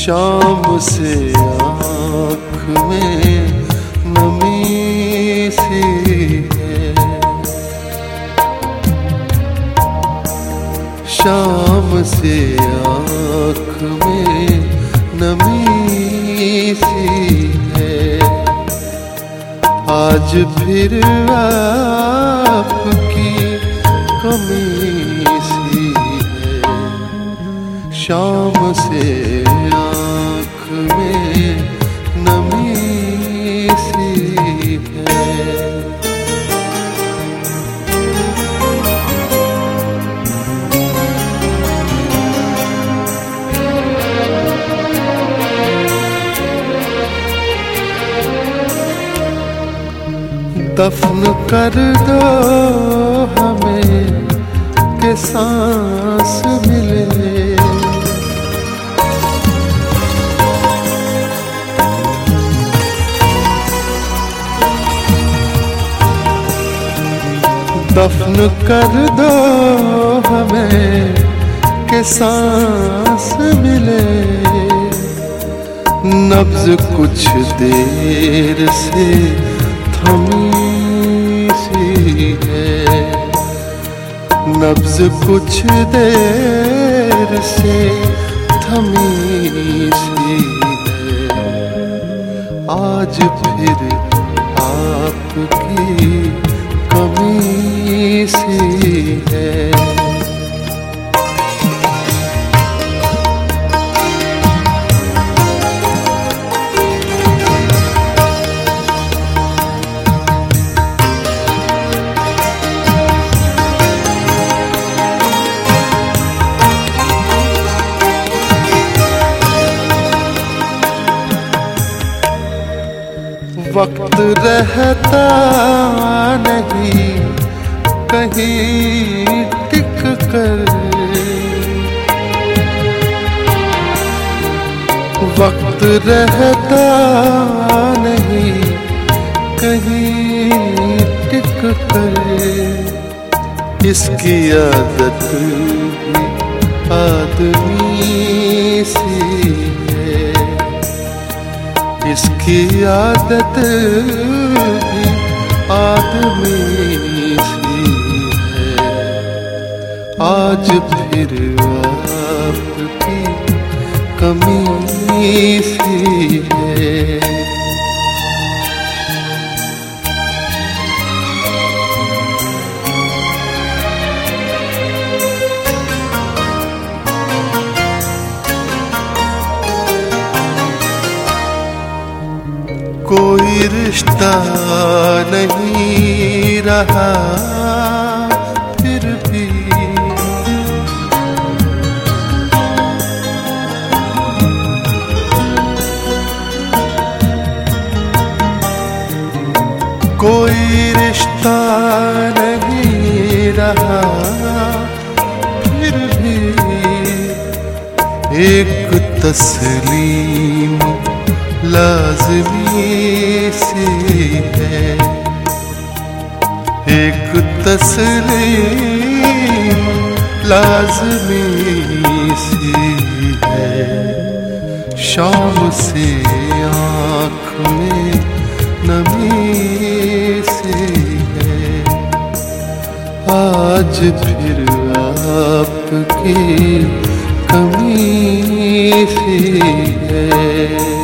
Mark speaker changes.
Speaker 1: शाम से आँख में नमी सी है, शाम से आँख में नमी सी है। आज फिर आपकी कमी सी है, शाम से आँख में नमी सी है। दफन कर दो हमें कि सांस मिले, दफन कर दो हमें कि सांस मिले। नब्ज कुछ देर से थमी सी है, नब्ज कुछ देर से थमी सी है। आज फिर आपकी कमी सी है। वक्त रहता नहीं कहीं टिक कर, वक्त रहता नहीं कहीं टिक कर। इसकी आदत भी आदमी सी है, इसकी आदत भी आदमी सी है। आज फिर आपकी कमी सी है। कोई रिश्ता नहीं रहा फिर भी, कोई रिश्ता नहीं रहा फिर भी। एक तस्लीम लाज़मी सी है, एक तस्लीम लाज़मी सी है। शाम से आँख में नमी सी है। आज फिर आपकी कमी सी है।